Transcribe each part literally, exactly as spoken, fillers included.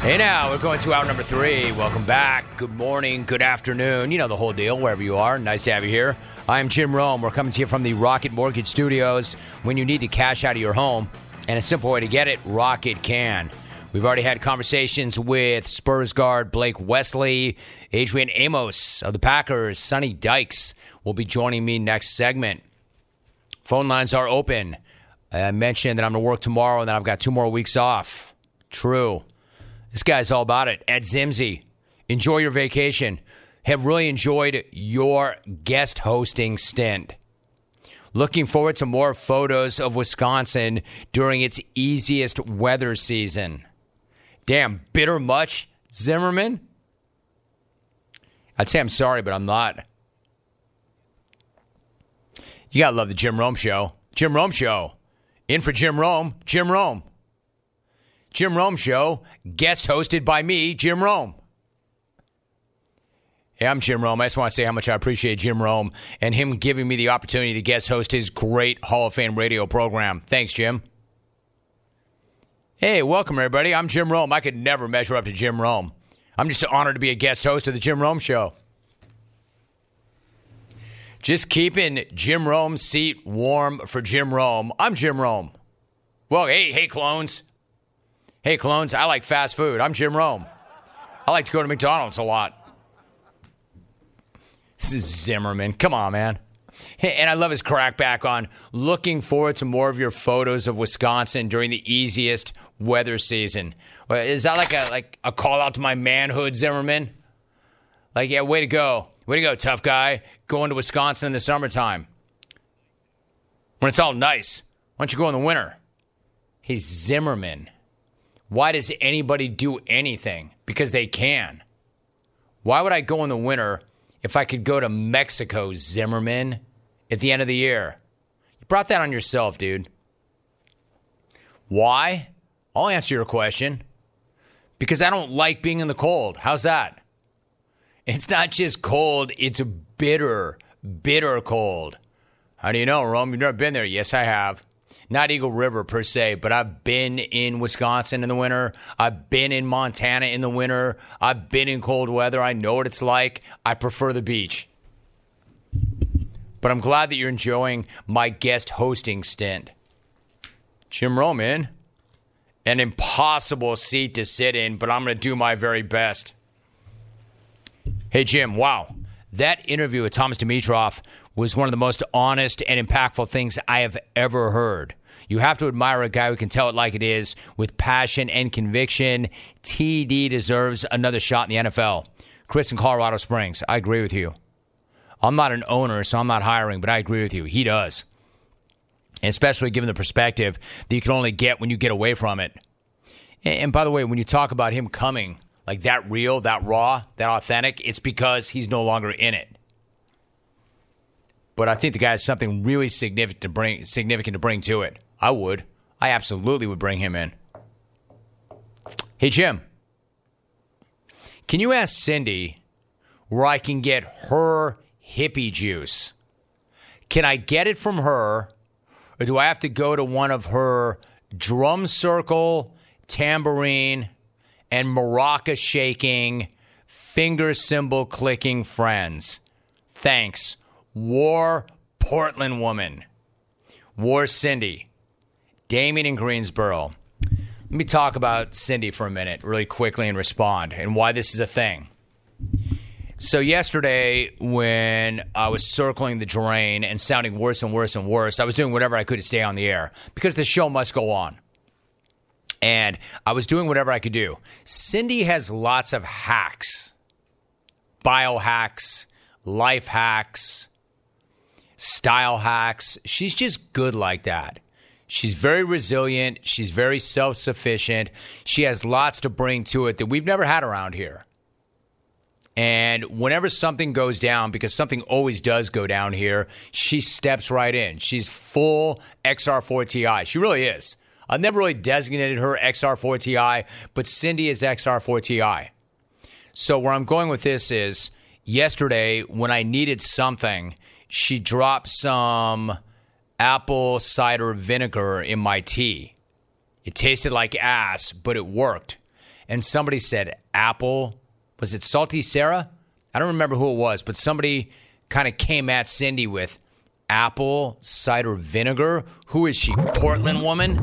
Hey now, we're going to hour number three. Welcome back. Good morning, good afternoon. You know the whole deal, wherever you are. Nice to have you here. I'm Jim Rome. We're coming to you from the Rocket Mortgage Studios. When you need to cash out of your home, and a simple way to get it, Rocket can. We've already had conversations with Spurs guard Blake Wesley, Adrian Amos of the Packers, Sonny Dykes will be joining me next segment. Phone lines are open. I mentioned that I'm going to work tomorrow and then I've got two more weeks off. True. This guy's all about it. Ed Zimsey, enjoy your vacation. Have really enjoyed your guest hosting stint. Looking forward to more photos of Wisconsin during its easiest weather season. Damn, bitter much, Zimmerman? I'd say I'm sorry, but I'm not. You gotta love the Jim Rome Show. Jim Rome Show. In for Jim Rome, Jim Rome. Jim Rome Show, guest hosted by me, Jim Rome. Hey, I'm Jim Rome. I just want to say how much I appreciate Jim Rome and him giving me the opportunity to guest host his great Hall of Fame radio program. Thanks, Jim. Hey, welcome, everybody. I'm Jim Rome. I could never measure up to Jim Rome. I'm just honored to be a guest host of the Jim Rome Show. Just keeping Jim Rome's seat warm for Jim Rome. I'm Jim Rome. Well, hey, hey, clones. Hey, clones, I like fast food. I'm Jim Rome. I like to go to McDonald's a lot. This is Zimmerman. Come on, man. Hey, and I love his crackback on looking forward to more of your photos of Wisconsin during the easiest weather season. Is that like a like a call out to my manhood, Zimmerman? Like, yeah, way to go. Way to go, tough guy. Going to Wisconsin in the summertime. When it's all nice. Why don't you go in the winter? He's Zimmerman. Why does anybody do anything? Because they can. Why would I go in the winter if I could go to Mexico, Zimmerman, at the end of the year? You brought that on yourself, dude. Why? I'll answer your question. Because I don't like being in the cold. How's that? It's not just cold, it's bitter, bitter cold. How do you know, Rome? You've never been there. Yes, I have. Not Eagle River per se, but I've been in Wisconsin in the winter. I've been in Montana in the winter. I've been in cold weather. I know what it's like. I prefer the beach. But I'm glad that you're enjoying my guest hosting stint. Jim Rome in. An impossible seat to sit in, but I'm going to do my very best. Hey, Jim, wow. That interview with Thomas Dimitroff was one of the most honest and impactful things I have ever heard. You have to admire a guy who can tell it like it is with passion and conviction. T D deserves another shot in the N F L. Chris in Colorado Springs, I agree with you. I'm not an owner, so I'm not hiring, but I agree with you. He does. And especially given the perspective that you can only get when you get away from it. And by the way, when you talk about him coming like that real, that raw, that authentic, it's because he's no longer in it. But I think the guy has something really significant to bring significant to bring to it. I would. I absolutely would bring him in. Hey, Jim. Can you ask Cindy where I can get her hippie juice? Can I get it from her, or do I have to go to one of her drum circle, tambourine, and maraca shaking, finger cymbal clicking friends? Thanks. War Portland woman. War Cindy. Damien in Greensboro. Let me talk about Cindy for a minute really quickly and respond and why this is a thing. So yesterday when I was circling the drain and sounding worse and worse and worse, I was doing whatever I could to stay on the air because the show must go on. And I was doing whatever I could do. Cindy has lots of hacks. Biohacks, life hacks, style hacks. She's just good like that. She's very resilient. She's very self-sufficient. She has lots to bring to it that we've never had around here. And whenever something goes down, because something always does go down here, she steps right in. She's full X R four T I. She really is. I've never really designated her X R four T I, but Cindy is X R four T I. So where I'm going with this is, yesterday when I needed something, she dropped some apple cider vinegar in my tea. It tasted like ass, but it worked. and somebody said apple. Was it Salty Sarah? I don't remember who it was, but somebody kind of came at Cindy with apple cider vinegar. Who is she, Portland woman?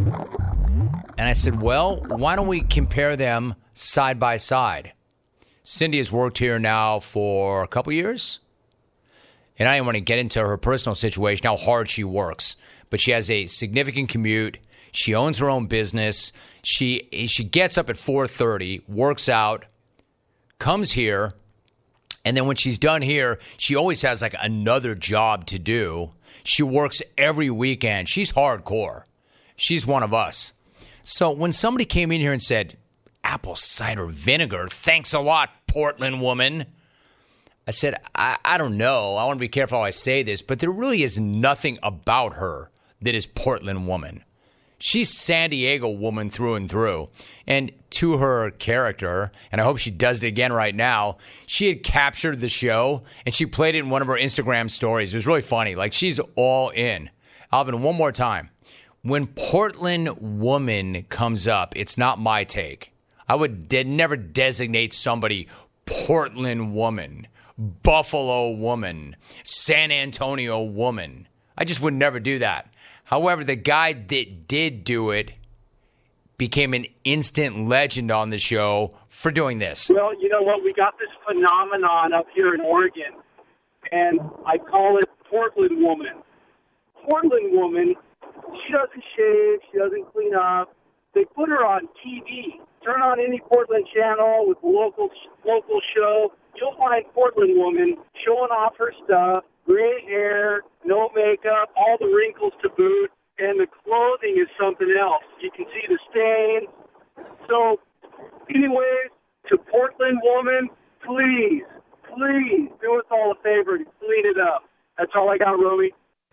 And I said, well, why don't we compare them side by side? Cindy has worked here now for a couple years. And I don't want to get into her personal situation, how hard she works. But she has a significant commute. She owns her own business. She she gets up at four thirty, works out, comes here, and then when she's done here, she always has like another job to do. She works every weekend. She's hardcore. She's one of us. So when somebody came in here and said, apple cider vinegar, thanks a lot, Portland woman, I said, I, I don't know. I want to be careful how I say this, but there really is nothing about her that is Portland woman. She's San Diego woman through and through. And to her character, and I hope she does it again right now, she had captured the show, and she played it in one of her Instagram stories. It was really funny. Like, she's all in. Alvin, one more time. When Portland woman comes up, it's not my take. I would de- never designate somebody Portland woman, Buffalo woman, San Antonio woman. I just would never do that. However, the guy that did do it became an instant legend on the show for doing this. Well, you know what? We got this phenomenon up here in Oregon, and I call it Portland woman. Portland woman, she doesn't shave, she doesn't clean up. They put her on T V. Turn on any Portland channel with a local, local show. You'll find Portland woman showing off her stuff. Gray hair, no makeup, all the wrinkles to boot, and the clothing is something else. You can see the stains. So, anyways, to Portland woman, please, please do us all a favor and clean it up. That's all I got, Romy.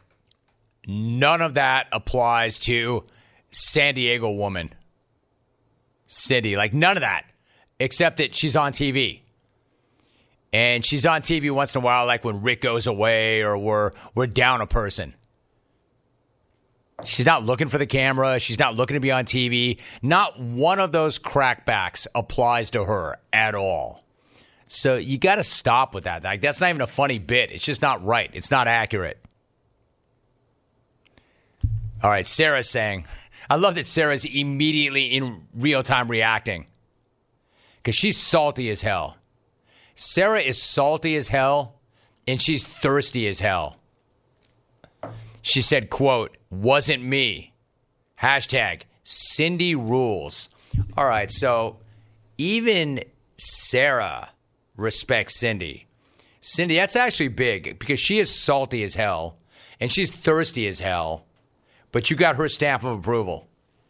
None of that applies to San Diego woman, Cindy. Like, none of that, except that she's on T V. And she's on T V once in a while, like when Rick goes away or we're, we're down a person. She's not looking for the camera. She's not looking to be on T V. Not one of those crackbacks applies to her at all. So you got to stop with that. Like, that's not even a funny bit. It's just not right. It's not accurate. All right, Sarah's saying, I love that Sarah's immediately in real time reacting because she's salty as hell. Sarah is salty as hell, and she's thirsty as hell. She said, quote, wasn't me. Hashtag Cindy rules. All right, so even Sarah respects Cindy. Cindy, that's actually big because she is salty as hell, and she's thirsty as hell, but you got her stamp of approval.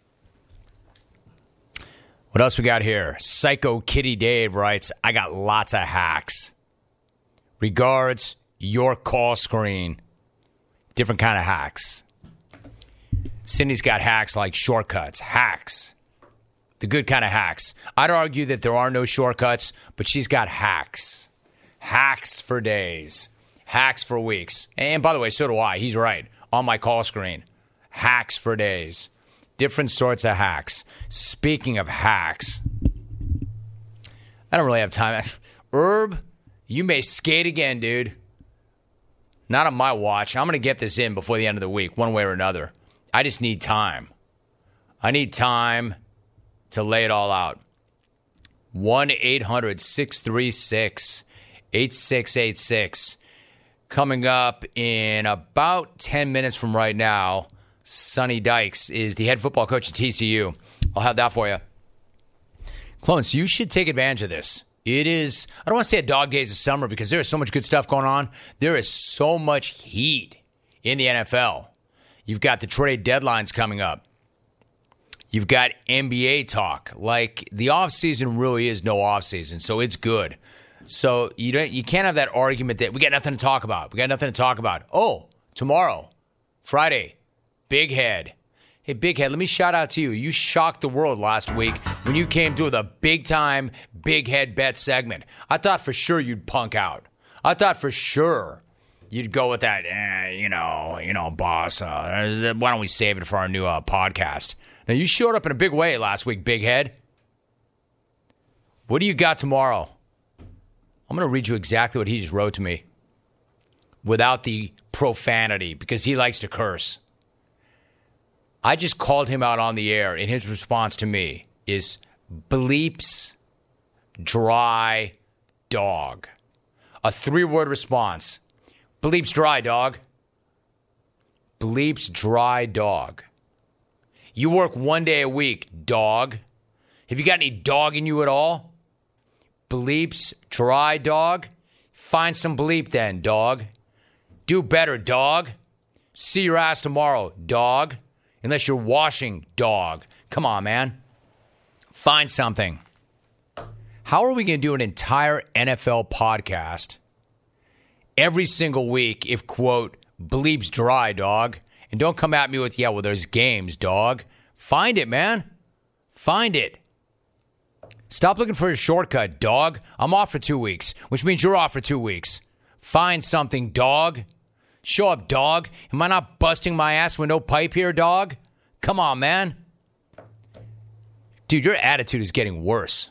What else we got here? Psycho Kitty Dave writes, I got lots of hacks. Regards, your call screen. Different kind of hacks. Cindy's got hacks like shortcuts. Hacks. The good kind of hacks. I'd argue that there are no shortcuts, but she's got hacks. Hacks for days. Hacks for weeks. And by the way, so do I. He's right. On my call screen. Hacks for days. Different sorts of hacks. Speaking of hacks, I don't really have time. Herb, you may skate again, dude. Not on my watch. I'm going to get this in before the end of the week, one way or another. I just need time. I need time to lay it all out. one eight hundred six three six eight six eight six. Coming up in about ten minutes from right now, Sonny Dykes is the head football coach at T C U. I'll have that for you. Clones, you should take advantage of this. It is, I don't want to say a dog days of summer because there is so much good stuff going on. There is so much heat in the N F L. You've got the trade deadlines coming up. You've got N B A talk. Like, the offseason really is no offseason, so it's good. So you don't, you can't have that argument that we got nothing to talk about. We got nothing to talk about. Oh, tomorrow, Friday, Big Head. Hey, Big Head, let me shout out to you. You shocked the world last week when you came through with a big-time Big Head bet segment. I thought for sure you'd punk out. I thought for sure you'd go with that, eh, you know, you know, boss, uh, why don't we save it for our new uh, podcast? Now, you showed up in a big way last week, Big Head. What do you got tomorrow? I'm going to read you exactly what he just wrote to me without the profanity because he likes to curse. I just called him out on the air, and his response to me is bleeps dry dog. A three-word response. Bleeps dry dog. Bleeps dry dog. You work one day a week, dog. Have you got any dog in you at all? Bleeps dry dog. Find some bleep then, dog. Do better, dog. See your ass tomorrow, dog. Unless you're washing, dog. Come on, man. Find something. How are we going to do an entire N F L podcast every single week if, quote, bleeps dry, dog? And don't come at me with, yeah, well, there's games, dog. Find it, man. Find it. Stop looking for a shortcut, dog. I'm off for two weeks, which means you're off for two weeks. Find something, dog. Show up, dog. Am I not busting my ass with no pipe here, dog? Come on, man. Dude, your attitude is getting worse.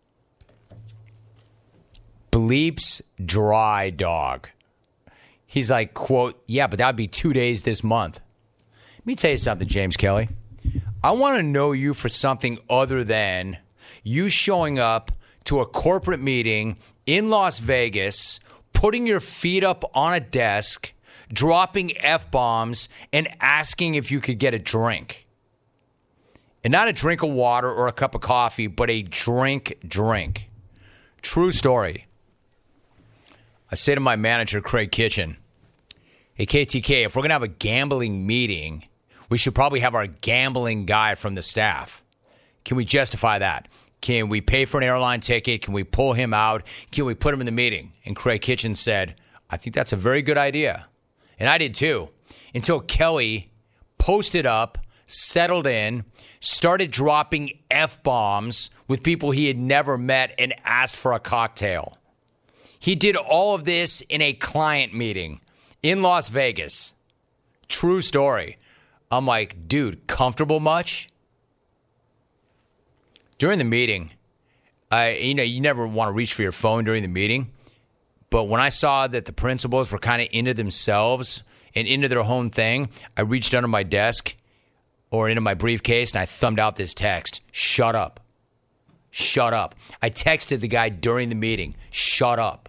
Bleeps dry dog. He's like, quote, yeah, but that would be two days this month. Let me tell you something, James Kelly. I want to know you for something other than you showing up to a corporate meeting in Las Vegas, putting your feet up on a desk, dropping F-bombs, and asking if you could get a drink. And not a drink of water or a cup of coffee, but a drink drink. True story. I say to my manager, Craig Kitchen, hey, K T K, if we're going to have a gambling meeting, we should probably have our gambling guy from the staff. Can we justify that? Can we pay for an airline ticket? Can we pull him out? Can we put him in the meeting? And Craig Kitchen said, I think that's a very good idea. And I did too. Until Kelly posted up, settled in, started dropping F-bombs with people he had never met and asked for a cocktail. He did all of this in a client meeting in Las Vegas. True story. I'm like, dude, comfortable much? During the meeting, I, you know, you never want to reach for your phone during the meeting. But when I saw that the principals were kind of into themselves and into their own thing, I reached under my desk or into my briefcase and I thumbed out this text. Shut up. Shut up. I texted the guy during the meeting. Shut up.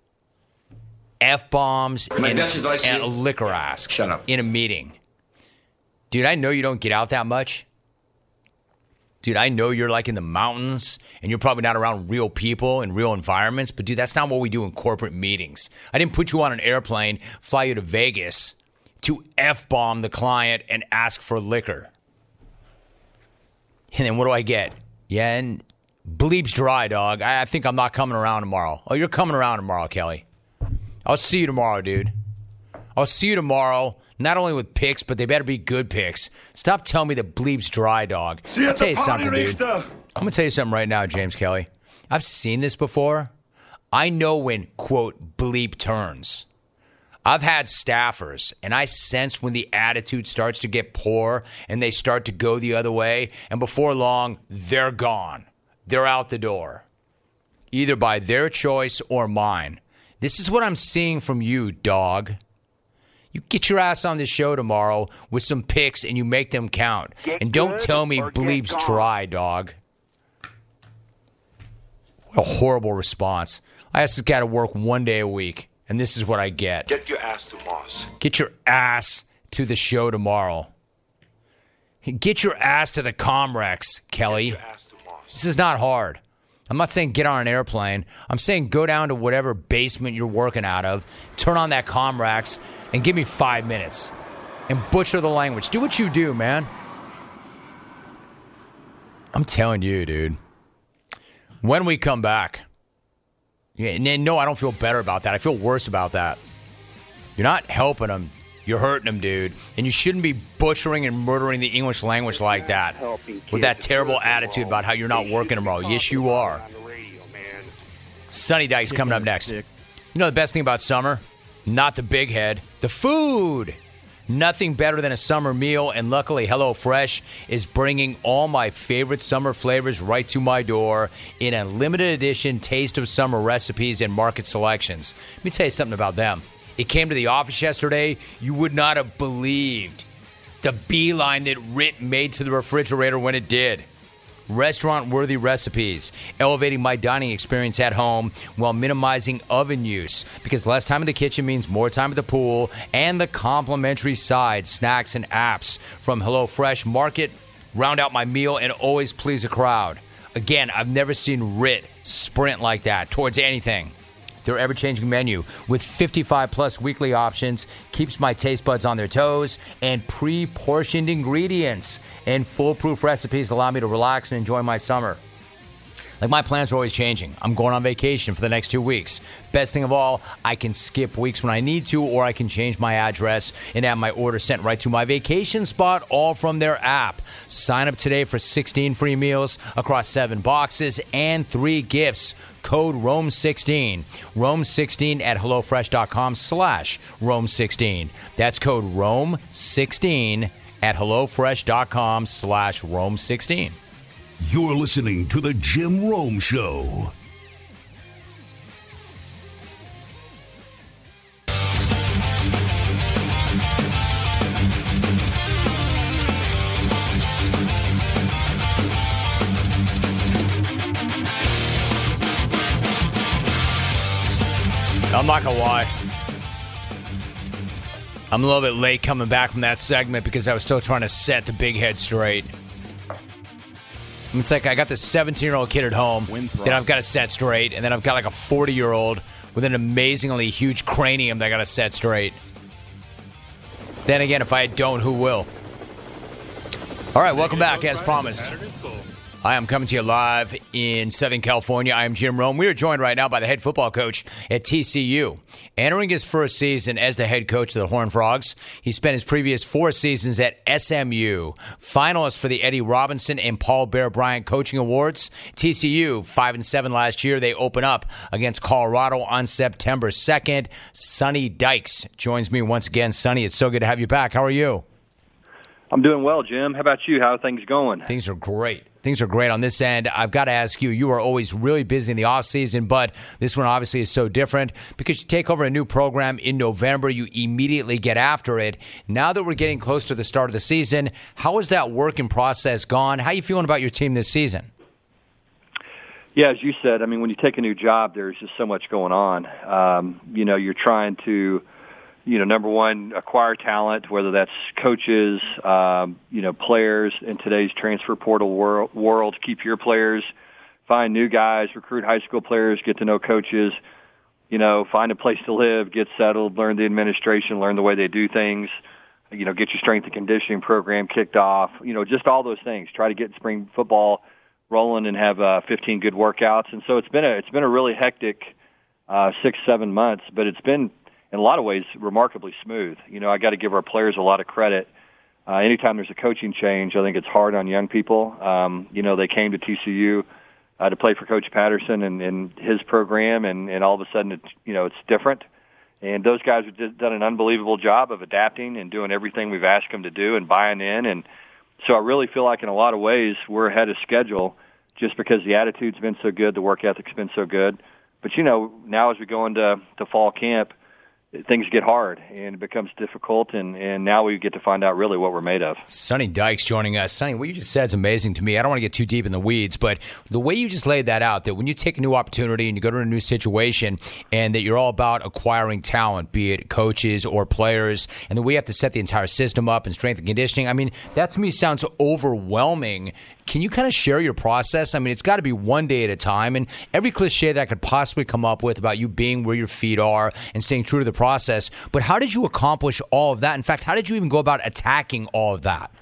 F-bombs and, and a liquor ask. Shut up. In a meeting. Dude, I know you don't get out that much. Dude, I know you're like in the mountains and you're probably not around real people in real environments. But, dude, that's not what we do in corporate meetings. I didn't put you on an airplane, fly you to Vegas to F-bomb the client and ask for liquor. And then what do I get? Yeah, and bleeps dry, dog. I, I think I'm not coming around tomorrow. Oh, you're coming around tomorrow, Kelly. I'll see you tomorrow, dude. I'll see you tomorrow. Not only with picks, but they better be good picks. Stop telling me that bleeps dry, dog. See you I'll at tell the you party, something, dude. Richter. I'm going to tell you something right now, James Kelly. I've seen this before. I know when, quote, bleep turns. I've had staffers, and I sense when the attitude starts to get poor and they start to go the other way, and before long, they're gone. They're out the door, either by their choice or mine. This is what I'm seeing from you, dog. You get your ass on this show tomorrow with some picks and you make them count. Get and don't good tell me or get bleeps gone. dry, dog. What a horrible response. I asked this guy to work one day a week, and this is what I get. Get your ass to Moss. Get your ass to the show tomorrow. Get your ass to the Comrex, Kelly. Get your ass to Moss. This is not hard. I'm not saying get on an airplane. I'm saying go down to whatever basement you're working out of, turn on that Comrex, and give me five minutes. And butcher the language. Do what you do, man. I'm telling you, dude. When we come back, yeah, no, I don't feel better about that. I feel worse about that. You're not helping them. You're hurting them, dude. And you shouldn't be butchering and murdering the English language like that with that terrible attitude about how you're not working tomorrow. Yes, you are. Sonny Dykes coming up next. You know the best thing about summer? Not the big head. The food. Nothing better than a summer meal, and luckily HelloFresh is bringing all my favorite summer flavors right to my door in a limited edition Taste of Summer recipes and market selections. Let me tell you something about them. It came to the office yesterday. You would not have believed the beeline that Rit made to the refrigerator when it did. Restaurant-worthy recipes, elevating my dining experience at home while minimizing oven use, because less time in the kitchen means more time at the pool, and the complimentary sides, snacks, and apps from HelloFresh Market round out my meal and always please a crowd. Again, I've never seen Rit sprint like that towards anything. Their ever-changing menu with fifty-five plus weekly options keeps my taste buds on their toes, and pre-portioned ingredients and foolproof recipes allow me to relax and enjoy my summer. Like, my plans are always changing. I'm going on vacation for the next two weeks. Best thing of all, I can skip weeks when I need to, or I can change my address and have my order sent right to my vacation spot, all from their app. Sign up today for sixteen free meals across seven boxes and three gifts. Code Rome sixteen. Rome sixteen at HelloFresh.com slash Rome sixteen. That's code Rome sixteen at HelloFresh.com slash Rome sixteen. You're listening to The Jim Rome Show. I'm not going to lie. I'm a little bit late coming back from that segment because I was still trying to set the big head straight. It's like I got this seventeen-year-old kid at home that I've got to set straight, and then I've got like a forty-year-old with an amazingly huge cranium that I got to set straight. Then again, if I don't, who will? All right, welcome back, as promised. I am coming to you live in Southern California. I am Jim Rome. We are joined right now by the head football coach at T C U. Entering his first season as the head coach of the Horned Frogs, he spent his previous four seasons at S M U. Finalist for the Eddie Robinson and Paul Bear Bryant Coaching Awards. T C U, five and seven last year. They open up against Colorado on September second. Sonny Dykes joins me once again. Sonny, it's so good to have you back. How are you? I'm doing well, Jim. How about you? How are things going? Things are great. Things are great on this end. I've got to ask you, you are always really busy in the offseason, but this one obviously is so different because you take over a new program in November. You immediately get after it. Now that we're getting close to the start of the season, how has that working process gone? How are you feeling about your team this season? Yeah, as you said, I mean, when you take a new job, there's just so much going on. Um, you know, you're trying to, you know, number one, acquire talent, whether that's coaches, um, you know, players in today's transfer portal world, world, keep your players, find new guys, recruit high school players, get to know coaches, you know, find a place to live, get settled, learn the administration, learn the way they do things, you know, get your strength and conditioning program kicked off, you know, just all those things. Try to get spring football rolling and have uh, fifteen good workouts. And so it's been a, it's been a really hectic uh, six, seven months, but it's been, in a lot of ways, remarkably smooth. You know, I got to give our players a lot of credit. Uh, anytime there's a coaching change, I think it's hard on young people. Um, you know, they came to T C U uh, to play for Coach Patterson and, and his program, and, and all of a sudden, it's, you know, it's different. And those guys have just done an unbelievable job of adapting and doing everything we've asked them to do and buying in. And so I really feel like in a lot of ways we're ahead of schedule just because the attitude's been so good, the work ethic's been so good. But, you know, now as we go into to fall camp, things get hard and it becomes difficult, and, and now we get to find out really what we're made of. Sonny Dykes joining us. Sonny, what you just said is amazing to me. I don't want to get too deep in the weeds, but the way you just laid that out, that when you take a new opportunity and you go to a new situation and that you're all about acquiring talent, be it coaches or players, and that we have to set the entire system up and strength and conditioning, I mean, that to me sounds overwhelming. Can you kind of share your process? I mean, it's got to be one day at a time, and every cliche that I could possibly come up with about you being where your feet are and staying true to the process. But how did you accomplish all of that? In fact, how did you even go about attacking all of that?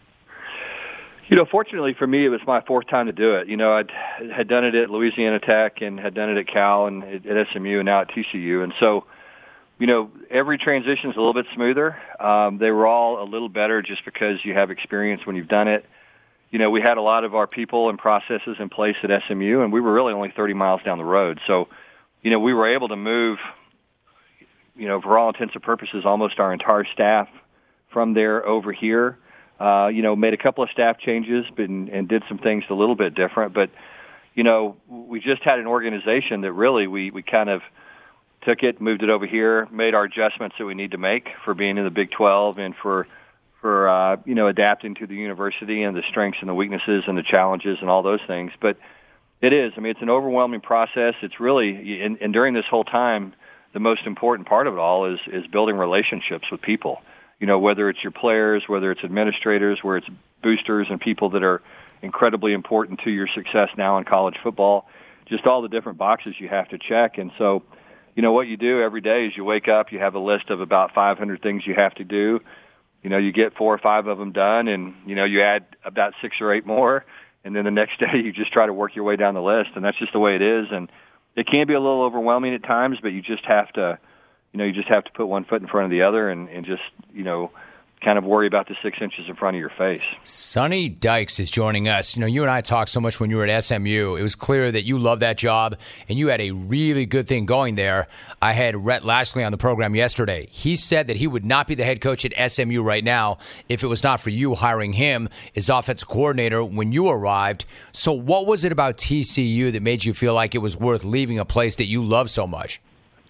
You know, fortunately for me, it was my fourth time to do it. You know, I had done it at Louisiana Tech and had done it at Cal and at S M U and now at T C U. And so, you know, every transition is a little bit smoother. Um, they were all a little better just because you have experience when you've done it. You know, we had a lot of our people and processes in place at S M U, and we were really only thirty miles down the road. So, you know, we were able to move, you know, for all intents and purposes, almost our entire staff from there over here. Uh, you know, made a couple of staff changes but, and did some things a little bit different. But, you know, we just had an organization that really we, we kind of took it, moved it over here, made our adjustments that we need to make for being in the Big twelve and for, for uh, you know, adapting to the university and the strengths and the weaknesses and the challenges and all those things. But it is. I mean, it's an overwhelming process. It's really, and, and during this whole time, the most important part of it all is is building relationships with people. You know, whether it's your players, whether it's administrators, whether it's boosters and people that are incredibly important to your success now in college football, just all the different boxes you have to check. And so, you know, what you do every day is you wake up, you have a list of about five hundred things you have to do. You know, you get four or five of them done, and, you know, you add about six or eight more, and then the next day you just try to work your way down the list, and that's just the way it is. And it can be a little overwhelming at times, but you just have to, you know, you just have to put one foot in front of the other and, and just, you know, kind of worry about the six inches in front of your face. Sonny Dykes is joining us. You know, you and I talked so much when you were at S M U. It was clear that you loved that job, and you had a really good thing going there. I had Rhett Lashley on the program yesterday. He said that he would not be the head coach at S M U right now if it was not for you hiring him as offensive coordinator when you arrived. So what was it about T C U that made you feel like it was worth leaving a place that you love so much?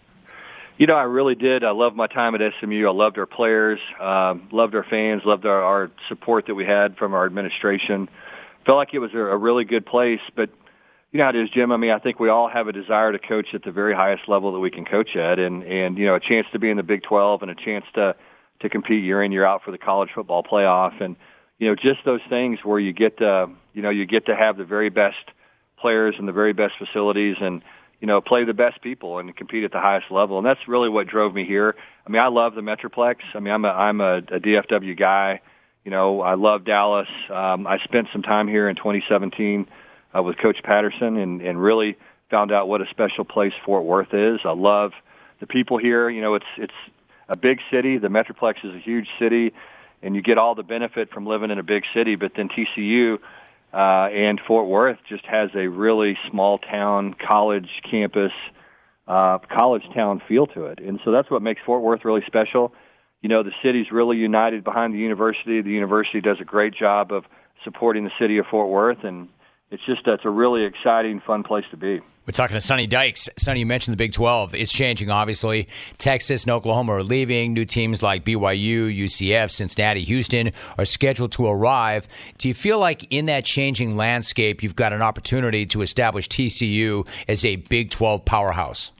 You know, I really did. I loved my time at S M U. I loved our players, um, loved our fans, loved our, our support that we had from our administration. Felt like it was a, a really good place. But you know how it is, Jim. I mean, I think we all have a desire to coach at the very highest level that we can coach at, and and you know, a chance to be in the Big twelve and a chance to to compete year in, year out for the college football playoff, and you know, just those things where you get to, you know, you get to have the very best players and the very best facilities, and you know, play the best people and compete at the highest level. And that's really what drove me here. I mean, I love the Metroplex. I mean, I'm a, I'm a, a D F W guy. You know, I love Dallas. Um, I spent some time here in twenty seventeen uh, with Coach Patterson and, and really found out what a special place Fort Worth is. I love the people here. You know, it's, it's a big city. The Metroplex is a huge city, and you get all the benefit from living in a big city. But then T C U, Uh, and Fort Worth just has a really small town, college campus, uh, college town feel to it. And so that's what makes Fort Worth really special. You know, the city's really united behind the university. The university does a great job of supporting the city of Fort Worth, and it's just, it's a really exciting, fun place to be. We're talking to Sonny Dykes. Sonny, you mentioned the Big twelve. It's changing, obviously. Texas and Oklahoma are leaving. New teams like B Y U, U C F, Cincinnati, Houston are scheduled to arrive. Do you feel like in that changing landscape, you've got an opportunity to establish T C U as a Big twelve powerhouse?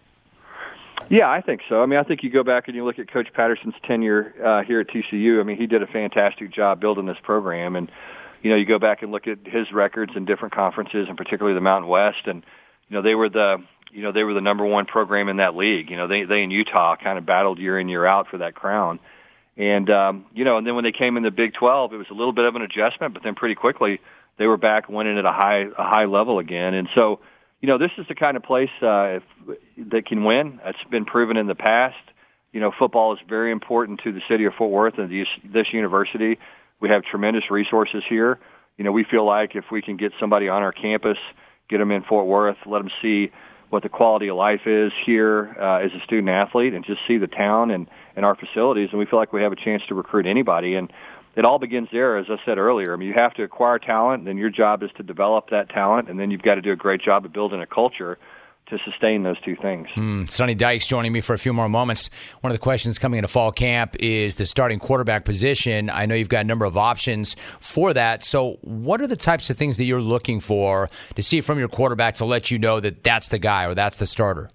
Yeah, I think so. I mean, I think you go back and you look at Coach Patterson's tenure uh, here at T C U. I mean, he did a fantastic job building this program. And, you know, you go back and look at his records in different conferences, and particularly the Mountain West, and you know, they were the, you know, they were the number one program in that league. You know, they, they in Utah kind of battled year in, year out for that crown. And, um, you know, and then when they came in the Big twelve, it was a little bit of an adjustment, but then pretty quickly they were back winning at a high, a high level again. And so, you know, this is the kind of place, uh, if, that can win. It's been proven in the past. You know, football is very important to the city of Fort Worth and this, this university. We have tremendous resources here. You know, we feel like if we can get somebody on our campus, get them in Fort Worth, let them see what the quality of life is here uh, as a student athlete, and just see the town and, and our facilities, and we feel like we have a chance to recruit anybody. And it all begins there, as I said earlier. I mean, you have to acquire talent, and then your job is to develop that talent, and then you've got to do a great job of building a culture to sustain those two things. Mm, Sonny Dykes joining me for a few more moments. One of the questions coming into fall camp is the starting quarterback position. I know you've got a number of options for that. So what are the types of things that you're looking for to see from your quarterback to let you know that that's the guy or that's the starter?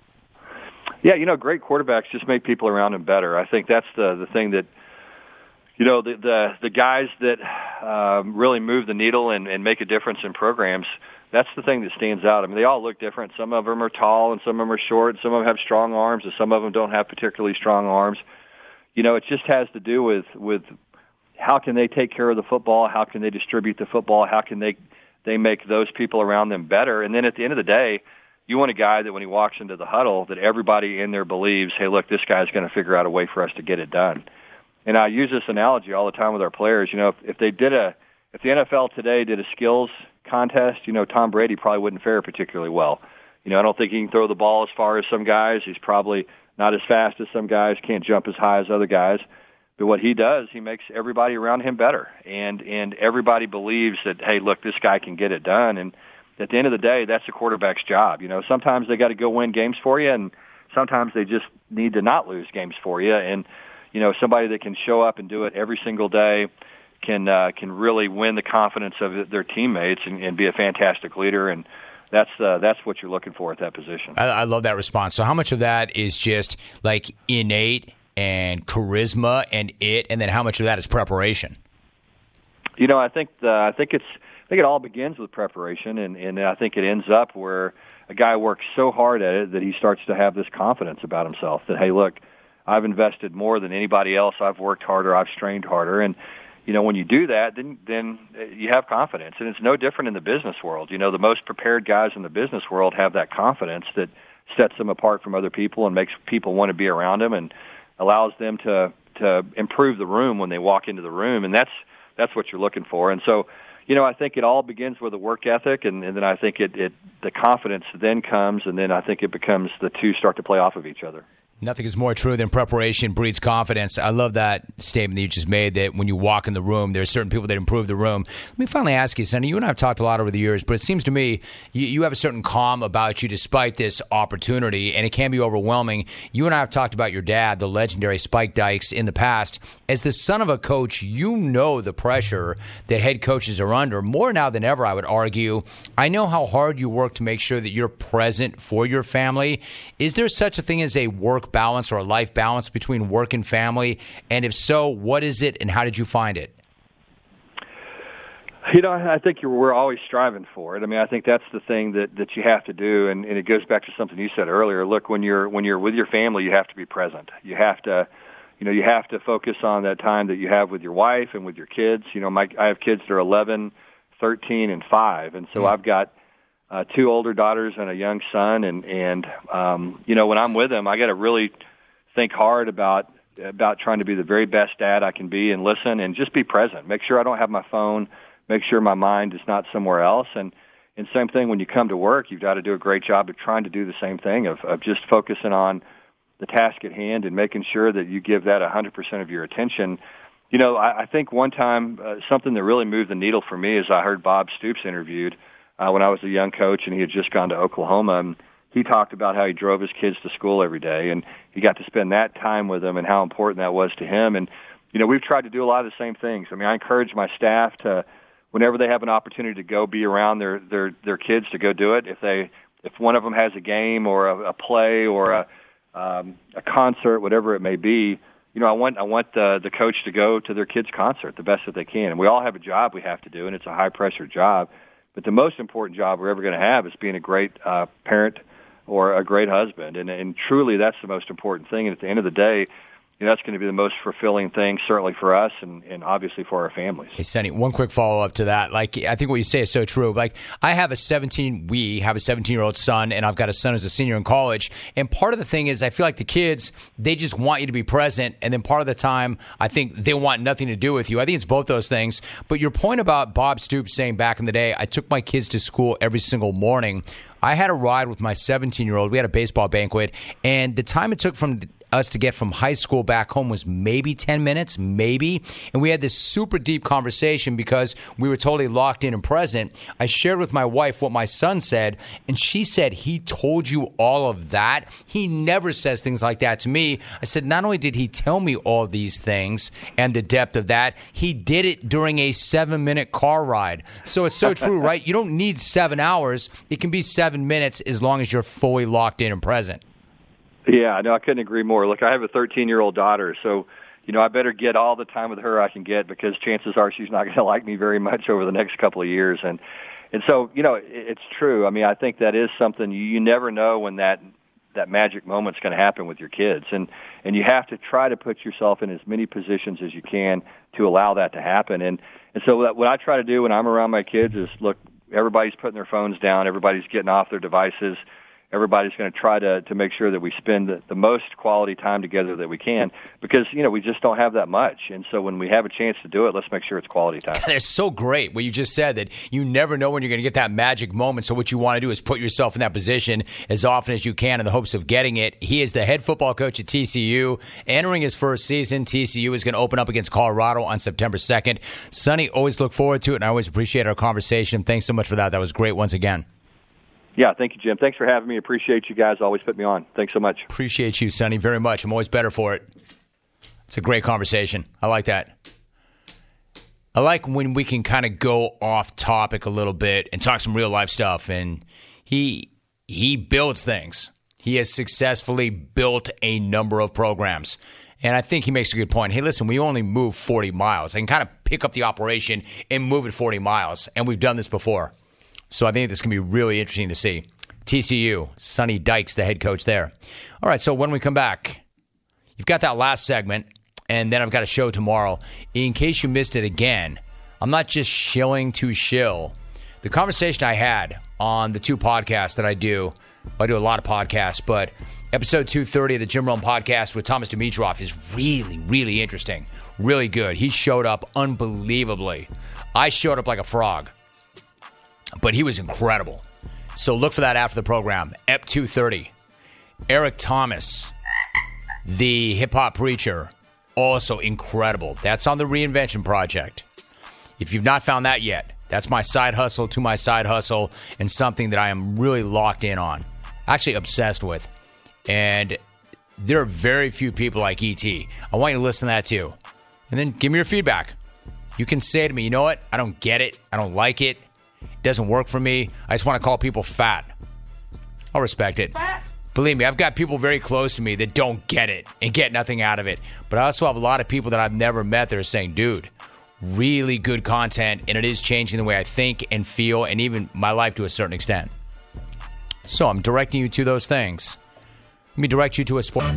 Yeah, you know, great quarterbacks just make people around him better. I think that's the, the thing that, you know, the the, the guys that um, really move the needle and, and make a difference in programs, that's the thing that stands out. I mean, they all look different. Some of them are tall and some of them are short. Some of them have strong arms and some of them don't have particularly strong arms. You know, it just has to do with, with how can they take care of the football, how can they distribute the football, how can they, they make those people around them better. And then at the end of the day, you want a guy that when he walks into the huddle that everybody in there believes, hey, look, this guy's going to figure out a way for us to get it done. And I use this analogy all the time with our players. You know, if, if they did a, if the N F L today did a skills contest, you know, Tom Brady probably wouldn't fare particularly well. You know, I don't think he can throw the ball as far as some guys. He's probably not as fast as some guys, can't jump as high as other guys. But what he does, he makes everybody around him better, and and everybody believes that, hey, look, this guy can get it done. And at the end of the day, that's the quarterback's job. You know, sometimes they got to go win games for you, and sometimes they just need to not lose games for you. And you know, somebody that can show up and do it every single day can uh, can really win the confidence of their teammates and, and be a fantastic leader. And that's uh, that's what you're looking for at that position. I, I love that response. So how much of that is just like innate and charisma and it, and then how much of that is preparation? You know, I think the, I think it's I think it all begins with preparation, and, and I think it ends up where a guy works so hard at it that he starts to have this confidence about himself that, hey, look, I've invested more than anybody else. I've worked harder. I've strained harder, and you know, when you do that, then then you have confidence, and it's no different in the business world. You know, the most prepared guys in the business world have that confidence that sets them apart from other people and makes people want to be around them, and allows them to to improve the room when they walk into the room, and that's that's what you're looking for. And so, you know, I think it all begins with a work ethic, and, and then I think it, it the confidence then comes, and then I think it becomes the two start to play off of each other. Nothing is more true than preparation breeds confidence. I love that statement that you just made, that when you walk in the room, there are certain people that improve the room. Let me finally ask you, Sonny, you and I have talked a lot over the years, but it seems to me you, you have a certain calm about you despite this opportunity, and it can be overwhelming. You and I have talked about your dad, the legendary Spike Dykes, in the past. As the son of a coach, you know the pressure that head coaches are under, more now than ever, I would argue. I know how hard you work to make sure that you're present for your family. Is there such a thing as a work balance or a life balance between work and family? And if so, what is it and how did you find it? You know, I think you're, we're always striving for it. I mean, I think that's the thing that, that you have to do, and, and it goes back to something you said earlier. Look, when you're when you're with your family, you have to be present. You have to, you know, you have to focus on that time that you have with your wife and with your kids. You know, my I have kids that are eleven, thirteen, and five, and so mm. I've got Uh, two older daughters and a young son, and and um, you know, when I'm with them, I got to really think hard about about trying to be the very best dad I can be, and listen and just be present. Make sure I don't have my phone. Make sure my mind is not somewhere else. And and same thing when you come to work, you've got to do a great job of trying to do the same thing of of just focusing on the task at hand and making sure that you give that one hundred percent of your attention. You know, I, I think one time uh, something that really moved the needle for me is I heard Bob Stoops interviewed Uh, when I was a young coach, and he had just gone to Oklahoma, and he talked about how he drove his kids to school every day, and he got to spend that time with them and how important that was to him. And, you know, we've tried to do a lot of the same things. I mean, I encourage my staff to, whenever they have an opportunity to go be around their, their, their kids, to go do it. If they, if one of them has a game or a, a play or a, um, a concert, whatever it may be, you know, I want, I want the, the coach to go to their kids' concert the best that they can. And we all have a job we have to do, and it's a high-pressure job. But the most important job we're ever going to have is being a great uh, parent or a great husband. And, and truly, that's the most important thing. And at the end of the day, you know, that's going to be the most fulfilling thing, certainly for us and, and obviously for our families. Hey, Sonny, one quick follow-up to that. Like, I think what you say is so true. Like, I have a seventeen, we have a seventeen-year-old son, and I've got a son who's a senior in college. And part of the thing is I feel like the kids, they just want you to be present. And then part of the time, I think they want nothing to do with you. I think it's both those things. But your point about Bob Stoops saying back in the day, I took my kids to school every single morning. I had a ride with my seventeen-year-old. We had a baseball banquet. And the time it took from us to get from high school back home was maybe ten minutes, maybe. And we had this super deep conversation because we were totally locked in and present. I shared with my wife what my son said, and she said, he told you all of that? He never says things like that to me. I said, not only did he tell me all these things and the depth of that, he did it during a seven-minute car ride. So it's so true, right? You don't need seven hours. It can be seven minutes as long as you're fully locked in and present. Yeah, no, I couldn't agree more. Look, I have a thirteen-year-old daughter, so, you know, I better get all the time with her I can get because chances are she's not going to like me very much over the next couple of years. And and so, you know, it, it's true. I mean, I think that is something you, you never know when that that magic moment's going to happen with your kids. And, and you have to try to put yourself in as many positions as you can to allow that to happen. And, and so what I try to do when I'm around my kids is, look, everybody's putting their phones down, everybody's getting off their devices, everybody's going to try to to make sure that we spend the, the most quality time together that we can, because you know we just don't have that much. And so when we have a chance to do it, let's make sure it's quality time. It's so great what you just said, that you never know when you're going to get that magic moment. So what you want to do is put yourself in that position as often as you can in the hopes of getting it. He is the head football coach at T C U, entering his first season. T C U is going to open up against Colorado on September second. Sonny, always look forward to it, and I always appreciate our conversation. Thanks so much for that. That was great once again. Yeah, thank you, Jim. Thanks for having me. Appreciate you guys. Always put me on. Thanks so much. Appreciate you, Sonny, very much. I'm always better for it. It's a great conversation. I like that. I like when we can kind of go off topic a little bit and talk some real life stuff. And he he builds things. He has successfully built a number of programs. And I think he makes a good point. Hey, listen, we only move forty miles. I can kind of pick up the operation and move it forty miles. And we've done this before. So I think this can be really interesting to see. T C U, Sonny Dykes, the head coach there. All right, so when we come back, you've got that last segment, and then I've got a show tomorrow. In case you missed it again, I'm not just shilling to shill. The conversation I had on the two podcasts that I do, I do a lot of podcasts, but episode two thirty of the Jim Rome podcast with Thomas Dimitroff is really, really interesting. Really good. He showed up unbelievably. I showed up like a frog. But he was incredible. So look for that after the program. E P two thirty. Eric Thomas, the hip-hop preacher, also incredible. That's on the Reinvention Project. If you've not found that yet, that's my side hustle to my side hustle, and something that I am really locked in on. Actually obsessed with. And there are very few people like E T. I want you to listen to that too. And then give me your feedback. You can say to me, you know what? I don't get it. I don't like it. It doesn't work for me. I just want to call people fat. I'll respect it. Fat. Believe me, I've got people very close to me that don't get it and get nothing out of it. But I also have a lot of people that I've never met that are saying, dude, really good content, and it is changing the way I think and feel and even my life to a certain extent. So I'm directing you to those things. Let me direct you to a sport.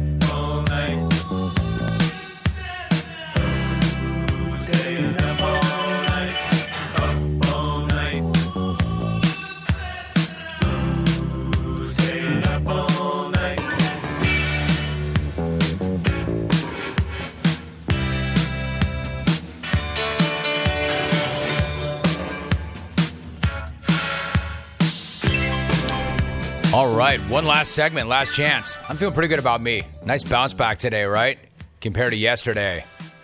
All right, one last segment, last chance. I'm feeling pretty good about me. Nice bounce back today, right? Compared to yesterday.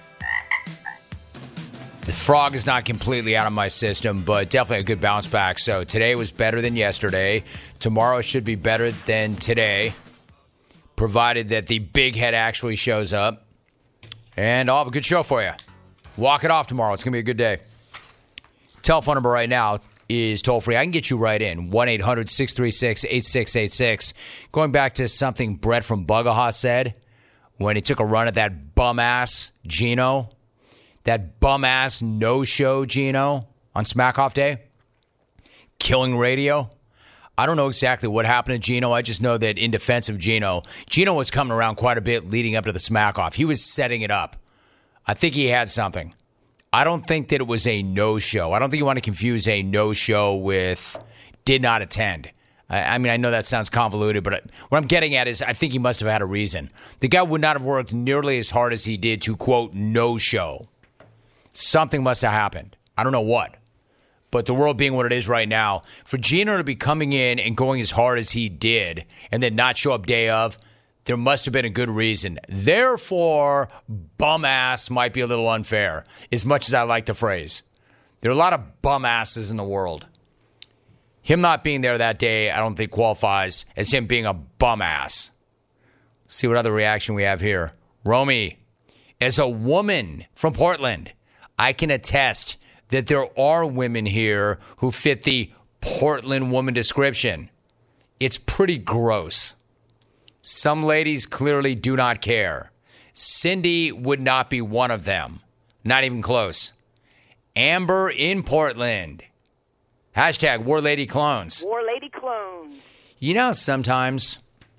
The frog is not completely out of my system, but definitely a good bounce back. So today was better than yesterday. Tomorrow should be better than today, provided that the big head actually shows up. And I'll have a good show for you. Walk it off tomorrow. It's going to be a good day. Telephone number right now is toll-free. I can get you right in. one eight hundred six three six eight six eight six. Going back to something Brett from Bugaha said when he took a run at that bum-ass Gino, that bum-ass no-show Gino on Smack Off Day, killing radio. I don't know exactly what happened to Gino. I just know that in defense of Gino, Gino was coming around quite a bit leading up to the Smack Off. He was setting it up. I think he had something. I don't think that it was a no-show. I don't think you want to confuse a no-show with did not attend. I, I mean, I know that sounds convoluted, but what I'm getting at is I think he must have had a reason. The guy would not have worked nearly as hard as he did to, quote, no-show. Something must have happened. I don't know what. But the world being what it is right now, for Gino to be coming in and going as hard as he did and then not show up day of, there must have been a good reason. Therefore, bum ass might be a little unfair, as much as I like the phrase. There are a lot of bum asses in the world. Him not being there that day, I don't think qualifies as him being a bum ass. Let's see what other reaction we have here. Romy, as a woman from Portland, I can attest that there are women here who fit the Portland woman description. It's pretty gross. Some ladies clearly do not care. Cindy would not be one of them. Not even close. Amber in Portland. Hashtag War Lady Clones. War Lady Clones. You know, sometimes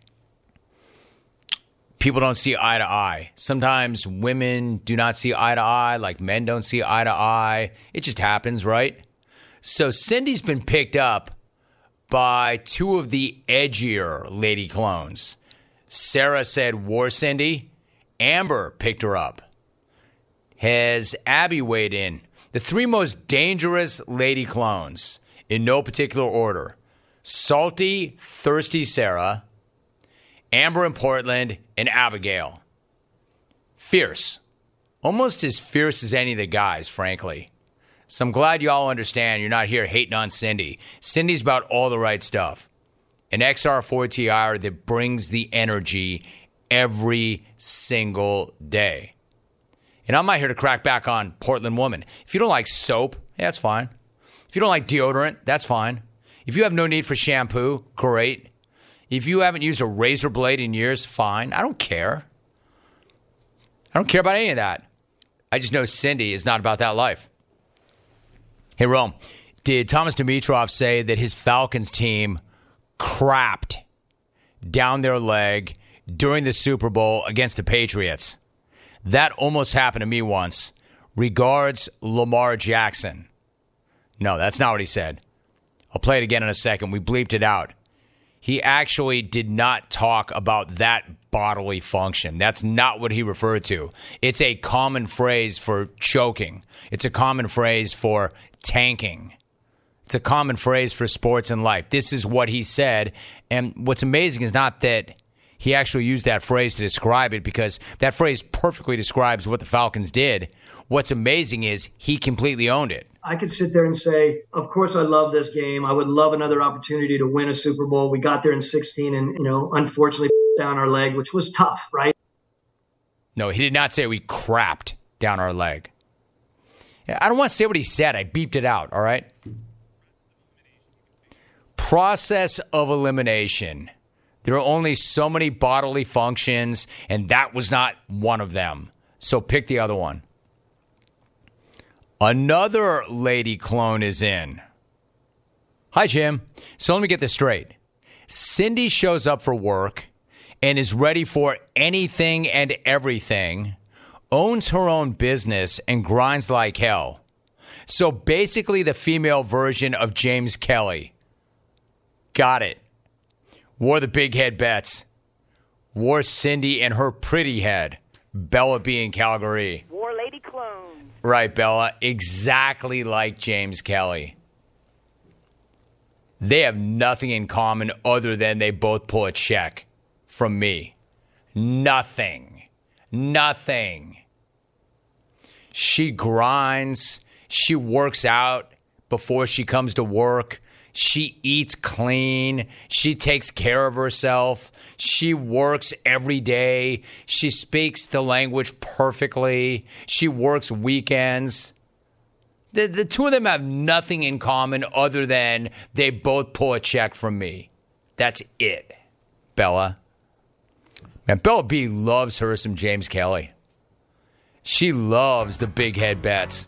people don't see eye to eye. Sometimes women do not see eye to eye, like men don't see eye to eye. It just happens, right? So Cindy's been picked up by two of the edgier lady clones. Sarah said, "War Cindy." Amber picked her up. Has Abby weighed in? The three most dangerous lady clones, in no particular order: Salty, Thirsty Sarah, Amber in Portland, and Abigail. Fierce. Almost as fierce as any of the guys, frankly. So I'm glad you all understand you're not here hating on Cindy. Cindy's about all the right stuff. An X R four T R that brings the energy every single day. And I'm not here to crack back on Portland woman. If you don't like soap, yeah, that's fine. If you don't like deodorant, that's fine. If you have no need for shampoo, great. If you haven't used a razor blade in years, fine. I don't care. I don't care about any of that. I just know Cindy is not about that life. Hey, Rome, did Thomas Dimitrov say that his Falcons team crapped down their leg during the Super Bowl against the Patriots? That almost happened to me once. Regards, Lamar Jackson. No, that's not what he said. I'll play it again in a second. We bleeped it out. He actually did not talk about that bodily function. That's not what he referred to. It's a common phrase for choking. It's a common phrase for tanking. It's a common phrase for sports and life. This is what he said. And what's amazing is not that he actually used that phrase to describe it, because that phrase perfectly describes what the Falcons did. What's amazing is he completely owned it. I could sit there and say, of course I love this game. I would love another opportunity to win a Super Bowl. We got there in sixteen and, you know, unfortunately down our leg, which was tough, right? No, he did not say we crapped down our leg. I don't want to say what he said. I beeped it out, all right? Process of elimination. There are only so many bodily functions, and that was not one of them. So pick the other one. Another lady clone is in. Hi, Jim. So let me get this straight. Cindy shows up for work and is ready for anything and everything, owns her own business, and grinds like hell. So basically the female version of James Kelly. Got it. Wore the big head bets. Wore Cindy and her pretty head. Bella B in Calgary. War lady clone. Right, Bella. Exactly like James Kelly. They have nothing in common other than they both pull a check from me. Nothing. Nothing. She grinds. She works out before she comes to work. She eats clean. She takes care of herself. She works every day. She speaks the language perfectly. She works weekends. The, the two of them have nothing in common other than they both pull a check from me. That's it, Bella. Man, Bella B loves her some James Kelly. She loves the big head bets.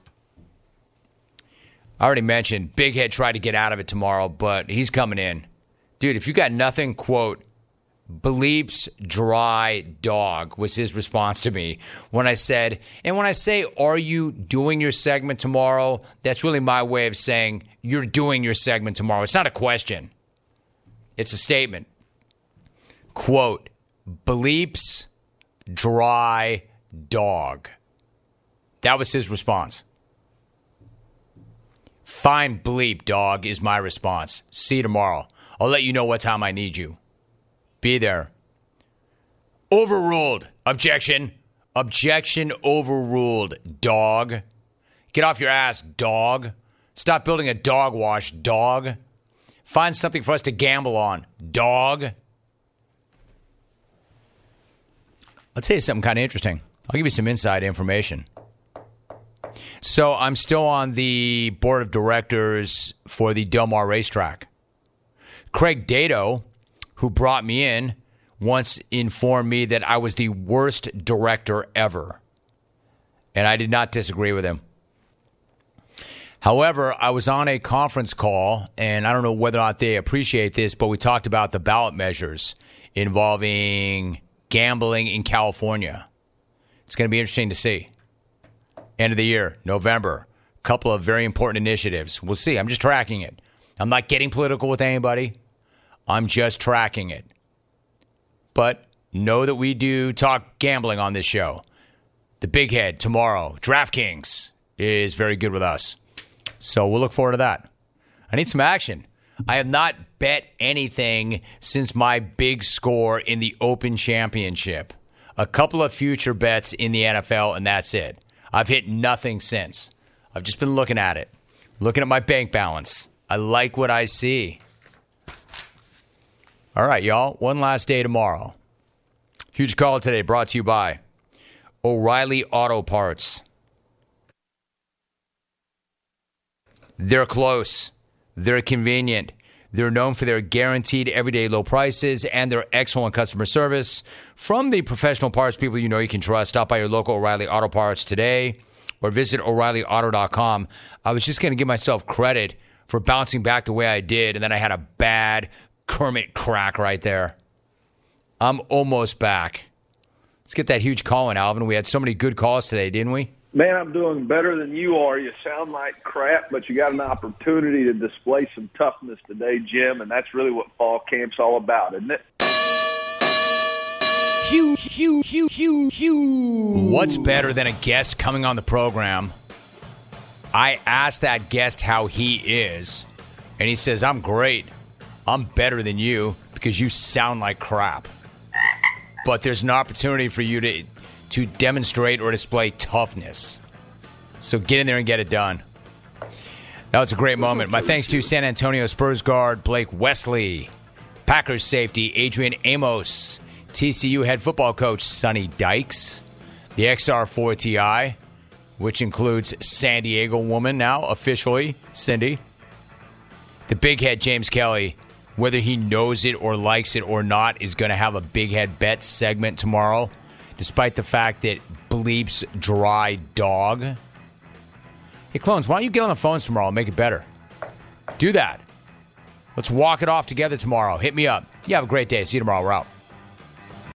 I already mentioned Big Head tried to get out of it tomorrow, but he's coming in. Dude, if you got nothing, quote, bleeps dry dog was his response to me when I said, and when I say, are you doing your segment tomorrow? That's really my way of saying you're doing your segment tomorrow. It's not a question. It's a statement. Quote, bleeps dry dog. That was his response. Fine bleep, dog, is my response. See you tomorrow. I'll let you know what time I need you. Be there. Overruled. Objection. Objection overruled, dog. Get off your ass, dog. Stop building a dog wash, dog. Find something for us to gamble on, dog. I'll tell you something kind of interesting. I'll give you some inside information. So I'm still on the board of directors for the Del Mar racetrack. Craig Dato, who brought me in, once informed me that I was the worst director ever. And I did not disagree with him. However, I was on a conference call, and I don't know whether or not they appreciate this, but we talked about the ballot measures involving gambling in California. It's going to be interesting to see. End of the year, November. Couple of very important initiatives. We'll see. I'm just tracking it. I'm not getting political with anybody. I'm just tracking it. But know that we do talk gambling on this show. The Big Head tomorrow, DraftKings, is very good with us. So we'll look forward to that. I need some action. I have not bet anything since my big score in the Open Championship. A couple of future bets in the N F L, and that's it. I've hit nothing since. I've just been looking at it, looking at my bank balance. I like what I see. All right, y'all. One last day tomorrow. Huge call today brought to you by O'Reilly Auto Parts. They're close. They're convenient. They're known for their guaranteed everyday low prices and their excellent customer service. From the professional parts people you know you can trust, stop by your local O'Reilly Auto Parts today or visit O'Reilly Auto dot com. I was just going to give myself credit for bouncing back the way I did, and then I had a bad Kermit crack right there. I'm almost back. Let's get that huge call in, Alvin. We had so many good calls today, didn't we? Man, I'm doing better than you are. You sound like crap, but you got an opportunity to display some toughness today, Jim, and that's really what fall camp's all about, isn't it? Hugh, Hugh, Hugh, Hugh, Hugh. What's better than a guest coming on the program? I asked that guest how he is, and he says, I'm great. I'm better than you because you sound like crap. But there's an opportunity for you to to demonstrate or display toughness. So get in there and get it done. That was a great moment. My thanks to San Antonio Spurs guard Blake Wesley, Packers safety Adrian Amos, T C U head football coach Sonny Dykes, the X R four T I, which includes San Diego woman now, officially, Cindy. The big head James Kelly, whether he knows it or likes it or not, is going to have a big head bet segment tomorrow, despite the fact that bleeps dry dog. Hey, clones, why don't you get on the phones tomorrow and make it better? Do that. Let's walk it off together tomorrow. Hit me up. You have a great day. See you tomorrow. We're out.